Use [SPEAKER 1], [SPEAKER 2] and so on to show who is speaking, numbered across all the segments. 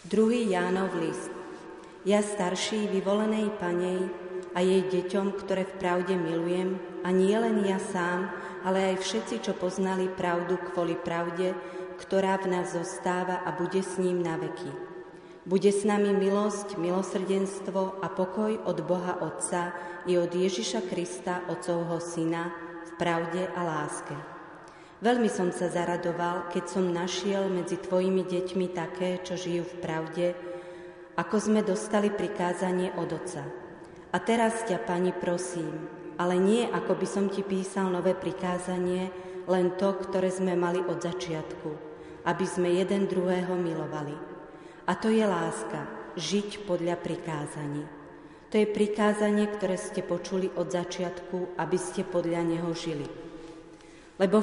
[SPEAKER 1] 2. Jánov list. Ja starší vyvolenej Panej a jej deťom, ktoré v pravde milujem, a nie len ja sám, ale aj všetci, čo poznali pravdu kvôli pravde, ktorá v nás zostáva a bude s ním na veky. Bude s nami milosť, milosrdenstvo a pokoj od Boha Otca i od Ježiša Krista, Otcovho Syna, v pravde a láske. Veľmi som sa zaradoval, keď som našiel medzi tvojimi deťmi také, čo žijú v pravde, ako sme dostali prikázanie od Otca. A teraz ťa, Pani, prosím, ale nie ako by som ti písal nové prikázanie, len to, ktoré sme mali od začiatku, aby sme jeden druhého milovali. A to je láska, žiť podľa prikázaní. To je prikázanie, ktoré ste počuli od začiatku, aby ste podľa neho žili. Lebo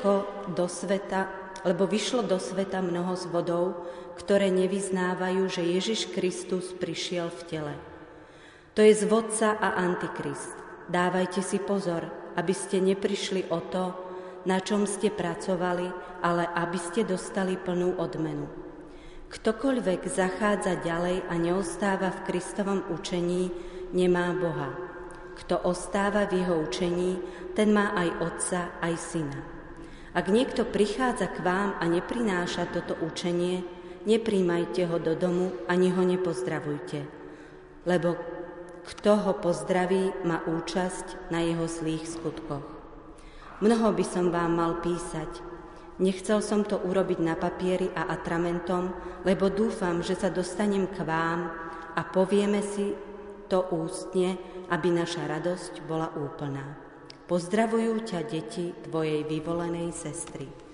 [SPEAKER 1] vyšlo do sveta mnoho zvodov, ktoré nevyznávajú, že Ježiš Kristus prišiel v tele. To je zvodca a antikrist. Dávajte si pozor, aby ste neprišli o to, na čom ste pracovali, ale aby ste dostali plnú odmenu. Ktokoľvek zachádza ďalej a neostáva v Kristovom učení, nemá Boha. Kto ostáva v jeho učení, ten má aj Otca, aj Syna. Ak niekto prichádza k vám a neprináša toto učenie, nepríjmajte ho do domu ani ho nepozdravujte, lebo kto ho pozdraví, má účasť na jeho zlých skutkoch. Mnoho by som vám mal písať. Nechcel som to urobiť na papieri a atramentom, lebo dúfam, že sa dostanem k vám a povieme si to ústne, aby naša radosť bola úplná. Pozdravujú ťa deti tvojej vyvolenej sestry.